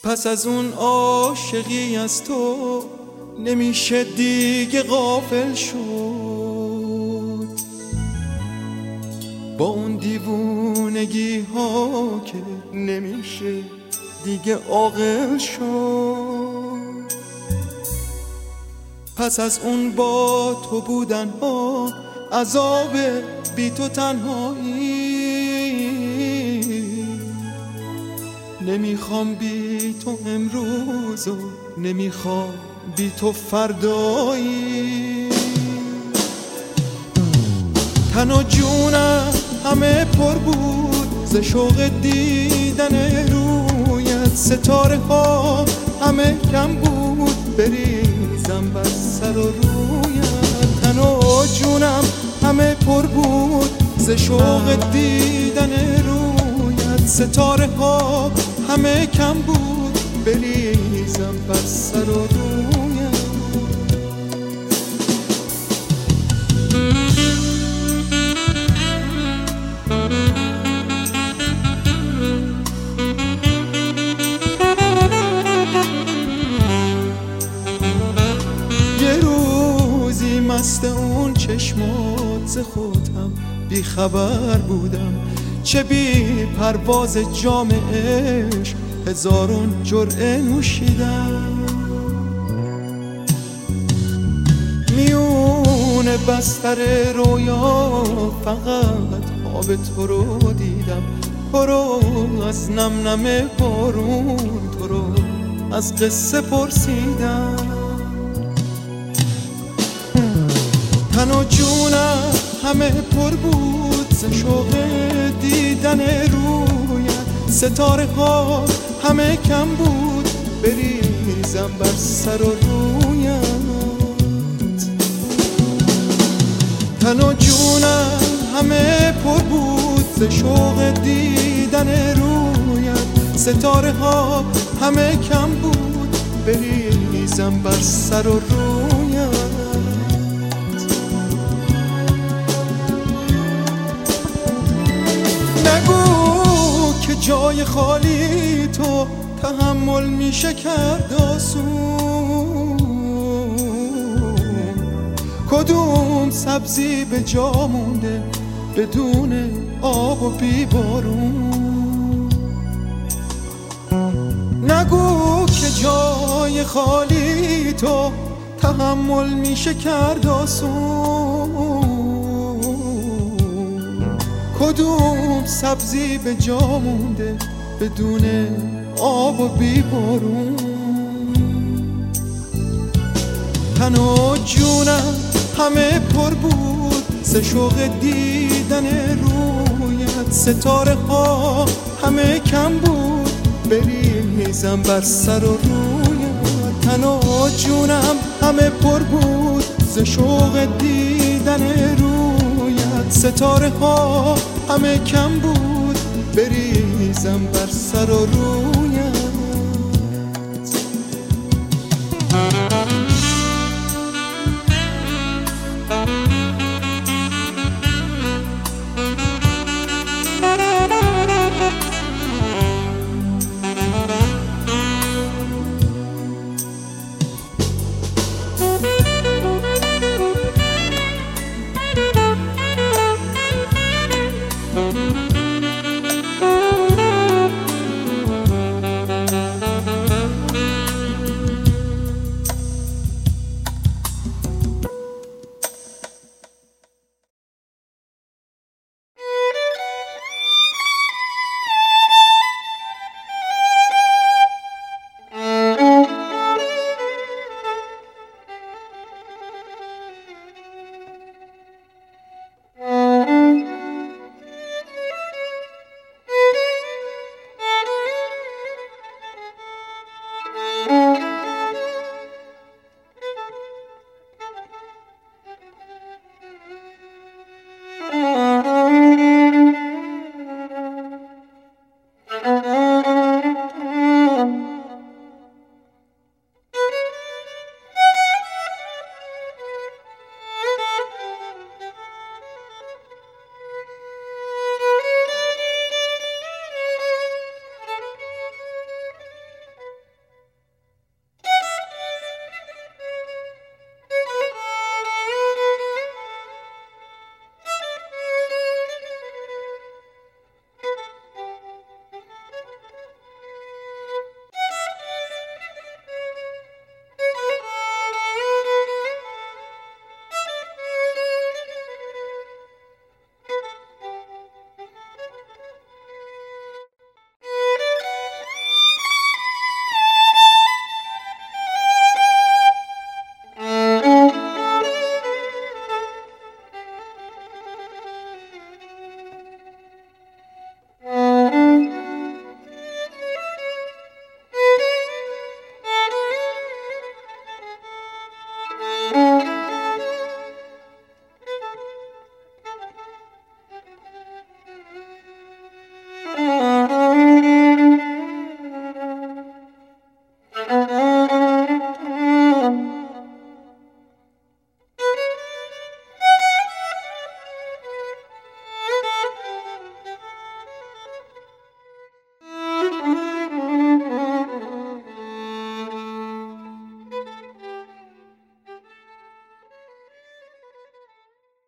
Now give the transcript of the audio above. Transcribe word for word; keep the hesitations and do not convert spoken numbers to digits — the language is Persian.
پس از اون عاشقی از تو نمیشه دیگه غافل شد، با اون دیوونگی ها که نمیشه دیگه عاقل شد. پس از اون با تو بودن ها عذاب بی تو تنهایی، نمیخوام بی تو امروز و نمیخوام بی تو فردایی. تن و جونم همه پر بود ز شوق دیدن رویت، ستاره ها همه کم بود بریزم بر سر و رویت. تن و جونم همه پر بود ز شوق دیدن رویت، ستاره ها همه کم بود بریزم بر سر و رویت. یه روزی مست اون چشمات ز خودم بی خبر بودم، چه بی پرواز جام عشق هزارون جرعه نوشیدم. میون بستر رویا فقط خواب تو رو دیدم، تو رو از نم نم بارون، تو رو از قصه پرسیدم. تن و جونم همه پر بود ز شوق دیدن رویت، ستاره ها همه کم بود بریزم بر سر و رویت. تن و جونم همه پر بود ز شوق دیدن رویت، ستاره ها همه کم بود بریزم بر سر و رویت. نگو که جای خالی تو تحمل میشه کرد آسون، کدوم سبزی به جا مونده بدون آب و بی بارون. نگو که جای خالی تو تحمل میشه کرد آسون، کدوم سبزی به جا مونده بدون آب و بی بارون. تن و جونم همه پر بود ز شوق دیدن رویت، ستاره ها همه کم بود بریزم بر سر و رویت. تن و جونم همه پر بود ز شوق دیدن رویت، ستاره ها همه کم بود بریزم بر سر و رویت.